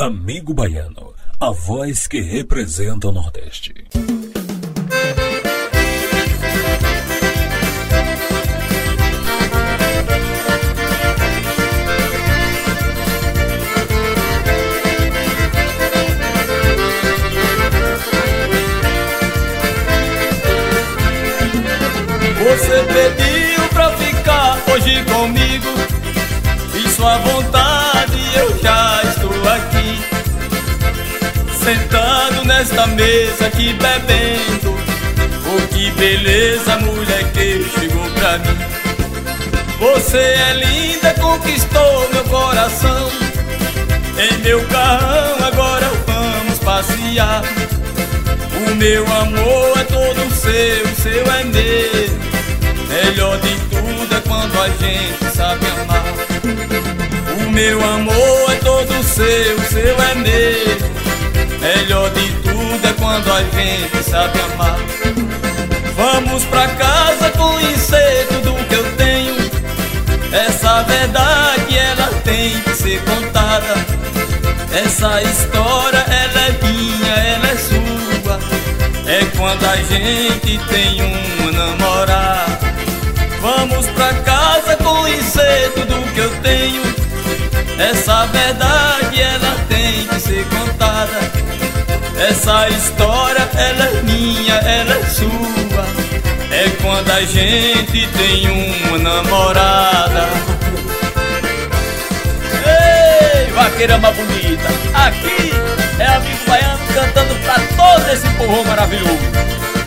Amigo Baiano, a voz que representa o Nordeste. Você pediu pra ficar hoje comigo, e sua vontade eu já estou aqui, sentado nesta mesa aqui bebendo. Oh, que beleza, mulher, que chegou pra mim. Você é linda, conquistou meu coração. Em meu carrão agora vamos passear. O meu amor é todo seu, o seu é meu. Melhor de tudo é quando a gente sabe amar. O meu amor é todo seu, o seu é meu. Melhor de tudo é quando a gente sabe amar. Vamos pra casa conhecer tudo que eu tenho. Essa verdade ela tem que ser contada. Essa história ela é minha, ela é sua. É quando a gente tem uma namorada. Vamos pra casa conhecer tudo que eu tenho. Essa verdade ela tem que ser contada. Essa história ela é minha, ela é sua. É quando a gente tem uma namorada. Ei, vaqueirama bonita, aqui é Amigo Baiano cantando pra todo esse povo maravilhoso.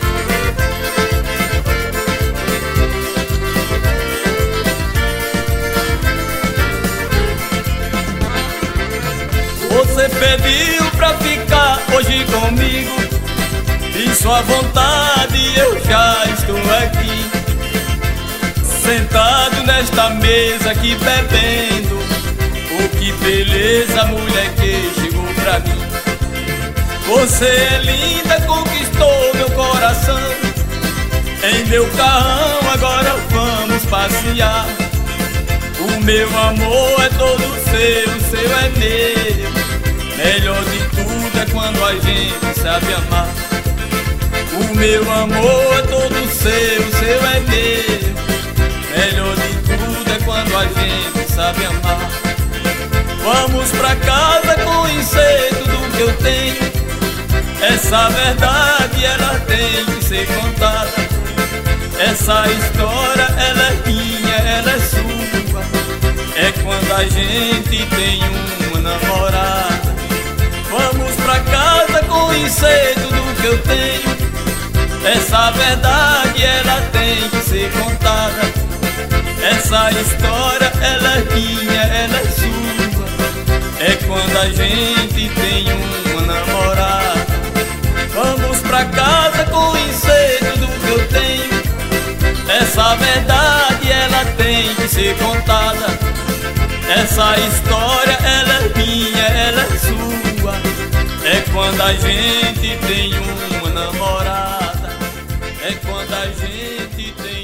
Você pediu pra ficar hoje comigo, e sua vontade eu já estou aqui, sentado nesta mesa aqui bebendo. Oh, que beleza, mulher, que chegou pra mim. Você é linda, conquistou meu coração. Em meu carrão agora vamos passear. O meu amor é todo seu, o seu é meu. Melhor de tudo é quando a gente sabe amar. O meu amor é todo seu, o seu é meu. Melhor de tudo é quando a gente sabe amar. Vamos pra casa conhecer tudo que eu tenho. Essa verdade ela tem que ser contada. Essa história ela é minha, ela é sua. É quando a gente tem uma namorada. Vamos pra casa conhecer tudo que eu tenho. Essa verdade ela tem que ser contada. Essa história ela é minha, ela é sua. É quando a gente tem uma namorada. Vamos pra casa conhecer tudo que eu tenho. Essa verdade ela tem que ser contada. Essa história ela é minha, ela é sua. É quando a gente tem uma namorada. É quando a gente tem